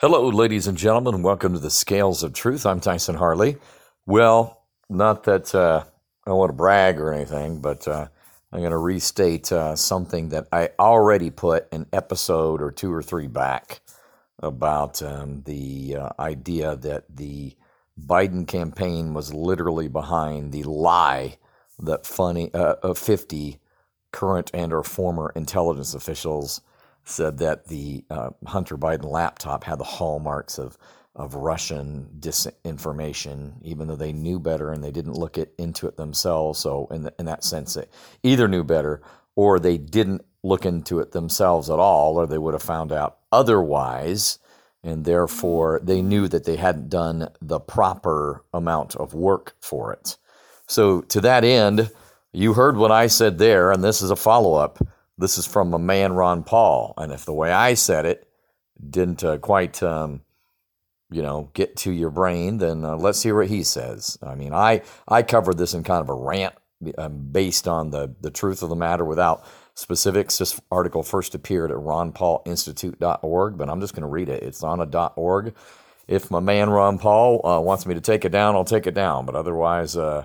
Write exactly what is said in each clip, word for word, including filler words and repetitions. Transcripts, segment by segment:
Hello, ladies and gentlemen, and welcome to the Scales of Truth. I'm Tyson Harley. Well, not that uh, I want to brag or anything, but uh, I'm going to restate uh, something that I already put an episode or two or three back about um, the uh, idea that the Biden campaign was literally behind the lie that funny uh, of fifty current and or former intelligence officials said that the uh, Hunter Biden laptop had the hallmarks of of Russian disinformation, even though they knew better and they didn't look it, into it themselves. So in, the, in that sense, they either knew better or they didn't look into it themselves at all, or they would have found out otherwise, and therefore they knew that they hadn't done the proper amount of work for it. So to that end, you heard what I said there, and this is a follow-up. This is from a man, Ron Paul, and if the way I said it didn't uh, quite, um, you know, get to your brain, then uh, let's hear what he says. I mean, I I covered this in kind of a rant um, based on the, the truth of the matter without specifics. This article first appeared at ron paul institute dot org, but I'm just going to read it. It's on a .org. If my man, Ron Paul, uh, wants me to take it down, I'll take it down, but otherwise, uh,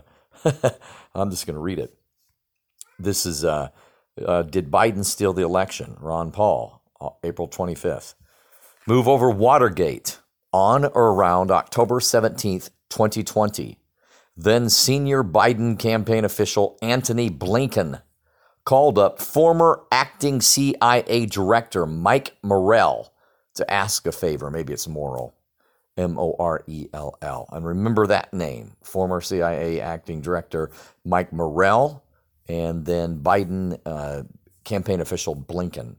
I'm just going to read it. This is... Uh, Uh, did Biden steal the election? Ron Paul, April twenty-fifth. Move over Watergate on or around October seventeenth, twenty twenty. Then senior Biden campaign official Antony Blinken called up former acting C I A director Mike Morell to ask a favor. Maybe it's Morrell, M O R E L L. And remember that name, former C I A acting director Mike Morell, and then Biden uh, campaign official Blinken.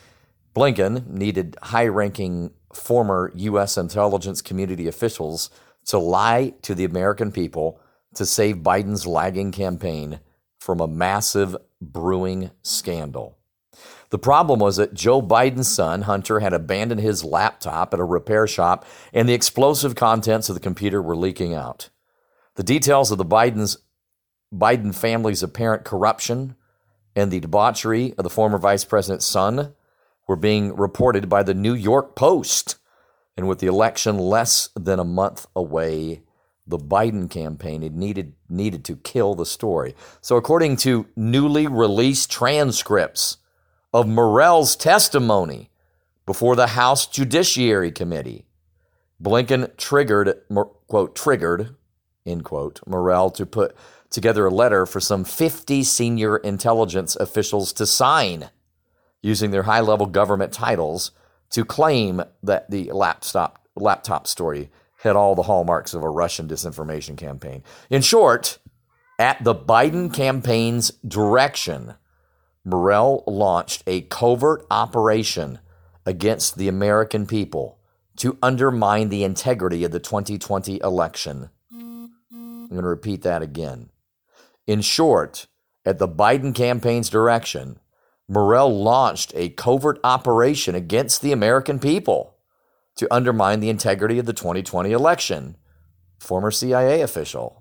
Blinken needed high-ranking former U S intelligence community officials to lie to the American people to save Biden's lagging campaign from a massive brewing scandal. The problem was that Joe Biden's son, Hunter, had abandoned his laptop at a repair shop, and the explosive contents of the computer were leaking out. The details of the Biden's Biden family's apparent corruption and the debauchery of the former vice president's son were being reported by the New York Post. And with the election less than a month away, the Biden campaign had needed, needed to kill the story. So according to newly released transcripts of Morell's testimony before the House Judiciary Committee, Blinken triggered, quote, triggered, end quote, Morell to put together a letter for some fifty senior intelligence officials to sign using their high-level government titles to claim that the laptop laptop story had all the hallmarks of a Russian disinformation campaign. In short, at the Biden campaign's direction, Morell launched a covert operation against the American people to undermine the integrity of the twenty twenty election. I'm going to repeat that again. In short, at the Biden campaign's direction, Morell launched a covert operation against the American people to undermine the integrity of the twenty twenty election. Former C I A official.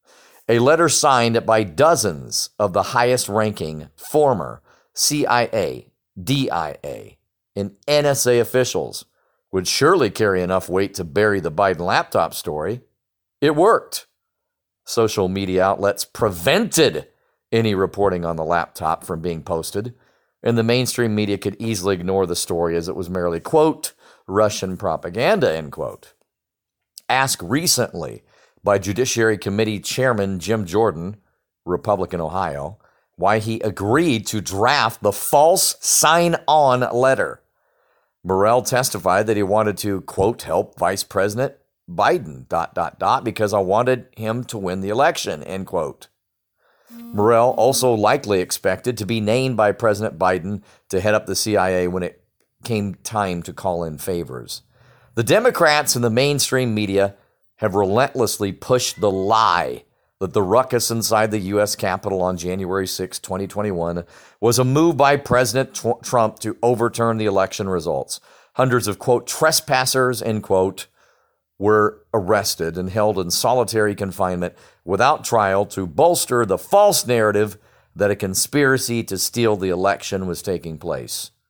A letter signed by dozens of the highest-ranking former C I A, D I A, and N S A officials would surely carry enough weight to bury the Biden laptop story. It worked. Social media outlets prevented any reporting on the laptop from being posted, and the mainstream media could easily ignore the story as it was merely, quote, Russian propaganda, end quote. Asked recently by Judiciary Committee Chairman Jim Jordan, Republican Ohio, why he agreed to draft the false sign-on letter. Morell testified that he wanted to, quote, help Vice President Biden, dot, dot, dot, because I wanted him to win the election, end quote. Morell also likely expected to be named by President Biden to head up the C I A when it came time to call in favors. The Democrats and the mainstream media have relentlessly pushed the lie that the ruckus inside the U S Capitol on January sixth, twenty twenty-one was a move by President Tr- Trump to overturn the election results. Hundreds of, quote, trespassers, end quote, were arrested and held in solitary confinement without trial to bolster the false narrative that a conspiracy to steal the election was taking place.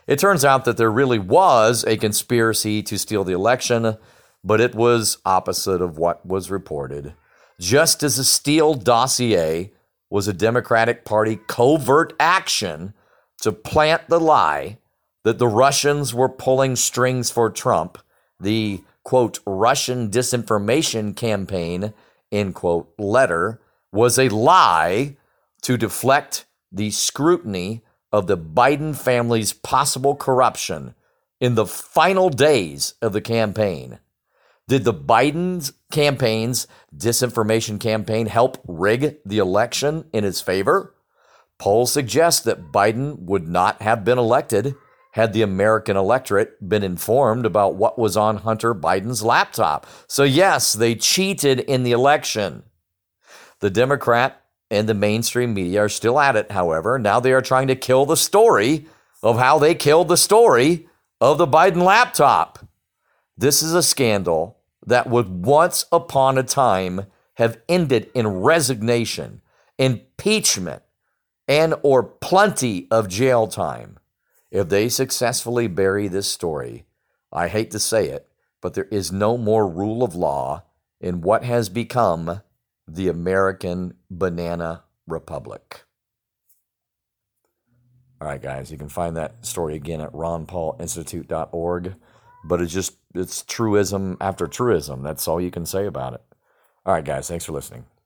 It turns out that there really was a conspiracy to steal the election, but it was opposite of what was reported. Just as the Steele dossier was a Democratic Party covert action to plant the lie that the Russians were pulling strings for Trump, the, quote, Russian disinformation campaign, end quote, letter was a lie to deflect the scrutiny of the Biden family's possible corruption in the final days of the campaign. Did the Biden campaign's disinformation campaign help rig the election in his favor? Polls suggest that Biden would not have been elected had the American electorate been informed about what was on Hunter Biden's laptop. So yes, they cheated in the election. The Democrat and the mainstream media are still at it, however. Now they are trying to kill the story of how they killed the story of the Biden laptop. This is a scandal that would once upon a time have ended in resignation, impeachment, and or plenty of jail time. If they successfully bury this story, I hate to say it, but there is no more rule of law in what has become the American Banana Republic. All right, guys, you can find that story again at ron paul institute dot org, but it's just, it's truism after truism. That's all you can say about it. All right, guys, thanks for listening.